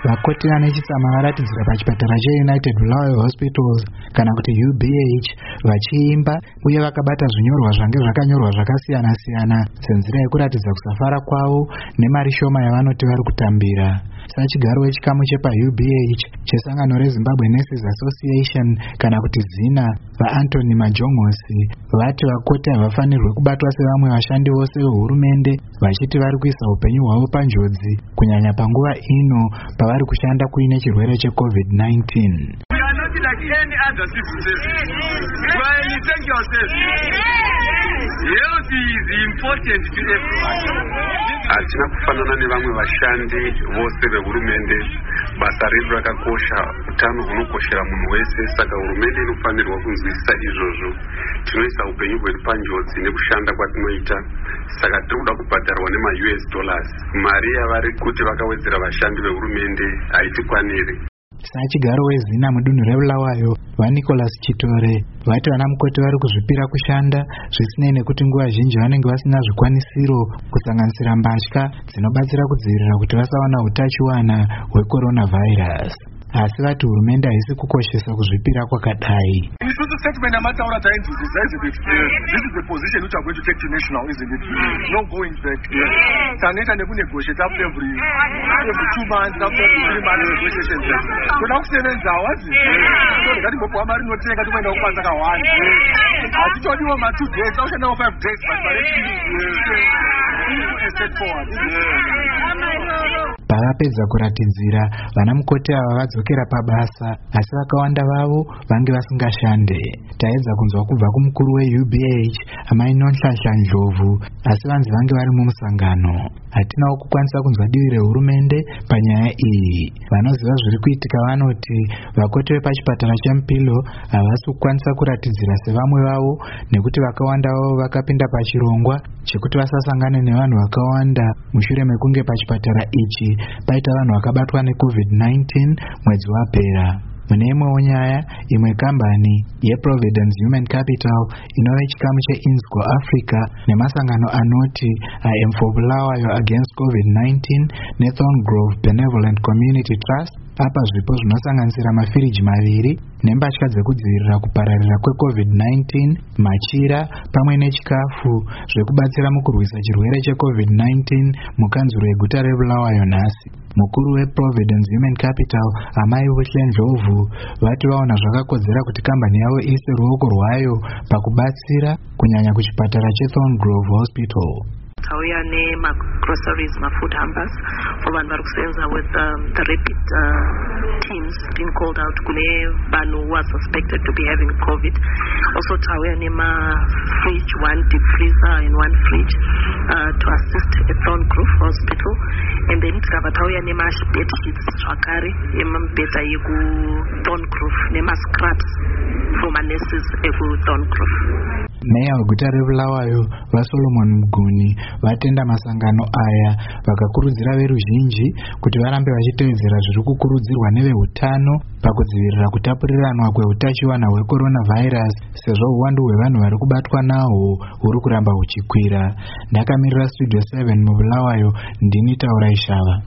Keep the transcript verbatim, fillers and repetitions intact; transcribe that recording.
vakoti vanechitsama varatidzira pachipatara cheUnited Bulawayo Hospitals kana kuti U B H vachiimba uye vakabata zvinyorwa zvange zvakanyorwa zvakasiyana-siyana senzira yekuratidza kusafara kwavo nemari shoma yavanoti vari kutambira. Sachigaro wechikamu chepa U B H chesangano reZimbabwe Nurses Association kana kuti zina vaAnthony Majongosi vati vakoti havafanirwe kubatwa sevamwe vashandi vose vehurumende, vachiti vari kuisa upenyu hwavo panjodzi kunyanya panguva ino pavari kushanda kuine chirwere checovid nineteen. Like any other citizen. While you take yourself, health is important to everyone. Hatina kufanana nevamwe vashandi vose vehurumende. Basa redu rakakosha, utano hunokoshera munhu wese, saka hurumende inofanirwa kunzwisisa izvozvo. Tinoisa upenyu hwedu panjodzi nekushanda kwatinoita, saka tirikuda kubhadharwa nema U S dollars. Mari yavari kuti vakawedzera vashandi vehurumende haitikwaniri. Sachigaro wezina mudunhu reBulawayo vaNicholas Chitore vati vana mukoti vari kuzvipira kushanda zvisinei nekuti nguva zhinji vanenge vasina zvikwanisiro kusanganisira mbatya dzinobatsira kudzivirira kuti vasawana utachiwana hwecoronavirus. Asi vati hurumende haisi kukoshesa kuzvipira kwakadai. This is the statement Amataura Times is, isn't it? This is the position which are going to take to national, isn't it? No going back. Taneta neku negotiate after every every two months, after every three months negotiations. So now kusebenza wazi. So ngati mbopo amari notenga tukwenda kupanza ka one. Atitodiwa ma two days, aushanda na five days but step forward. Pavapedza kuratidzira vana mukoti ava vadzokera pabasa, asi vakawanda vavo vange vasingashande. Taedza kunzwa kubva kumukuru weU B H amai Nonhlanhla Ndlovu, asi vanzi vange vari mumusangano. Hatinawo kukwanisa kunzwa divi rehurumende panyaya iyi. Vanoziva zviri kuitika vanoti vakoti vepachipatara cheMupilo havasi kukwanisa kuratidzira sevamwe vavo nekuti vakawanda vavo vakapinda pachirongwa chekuti vasasangane nevanhu vakawanda mushure mekunge pachipatara ichi paita vanhu vakabatwa necovid nineteen mwedzi wapera. Mune imwewo nyaya, imwe kambani yeProvidence Human Capital inove chikamu cheInsco Africa nemasangano anoti I am for Bulawayo against covid nineteen neThorngrove Benevolent Community Trust apa zvipo zvinosanganisira mafiriji maviri nembatya dzekudzivirira kupararira kwecovid nineteen, machira pamwe nechikafu zvekubatsira mukurwisa chirwere checovid nineteen mukanzuro yeguta reBulawayo nhasi. Mukuru weProvidence Human Capital amai Buhle Ndlovu vati vaona zvakakodzera kuti kambani yavo iise ruoko rwayo pakubatsira kunyanya kuchipatara cheThorngrove Hospital. Tauya nema-groceries, ma-food hampers for vanhu vari kusevenza with um, the rapid uh, teams being called out kune vanhu who are suspected to be having COVID. Also tauya nema-fridge, one deep freezer and one fridge uh, to assist at Thorngrove Hospital. And then tikabva tauya nema-bed sheets zvakare yemibhedha yeku-Thorngrove nema-scrubs for ma-nurses eku-Thorngrove. Meya weguta reBulawayo vaSolomon Muguni vatenda masangano aya vakakurudzira veruzhinji kuti varambe vachitevedzera zviri kukurudzirwa nevehutano pakudzivirira kutapuriranwa kweutachiwana hwecoronavirus sezvo uwandu hwevanhu vari kubatwa nahwo huri kuramba huchikwira. Ndakamirira Studio seven muBulawayo, ndini Taura Ishava.